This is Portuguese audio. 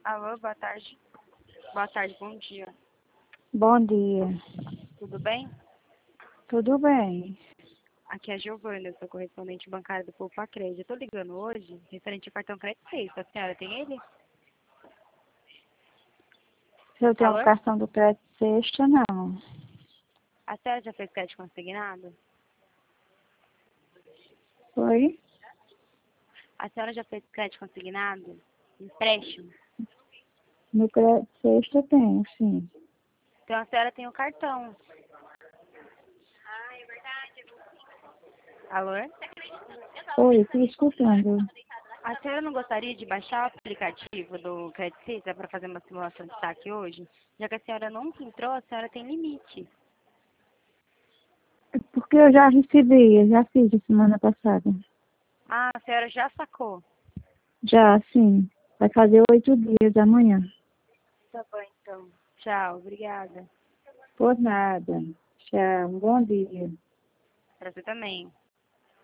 Alô, boa tarde. Boa tarde, bom dia. Bom dia. Tudo bem? Tudo bem? Aqui é a Giovana, eu sou correspondente bancária do Poupa Crédito. Eu tô ligando hoje referente ao cartão crédito Pix. A senhora tem ele? Se eu tenho Alô? um cartão do crédito sexta, não. A senhora já fez crédito consignado? Oi? A senhora já fez crédito consignado? Empréstimo? No crédito sexta tenho, sim. Então a senhora tem o cartão. Alô? Oi, estou escutando. A senhora não gostaria de baixar o aplicativo do Crédito Pix para fazer uma simulação de saque hoje? Já que a senhora nunca entrou, a senhora tem limite. É porque eu já recebi, eu já fiz a semana passada. Ah, a senhora já sacou. Já, sim. Vai fazer 8 dias amanhã. Tá bom, então. Tchau, obrigada. Por nada. Tchau, bom dia. Pra você também.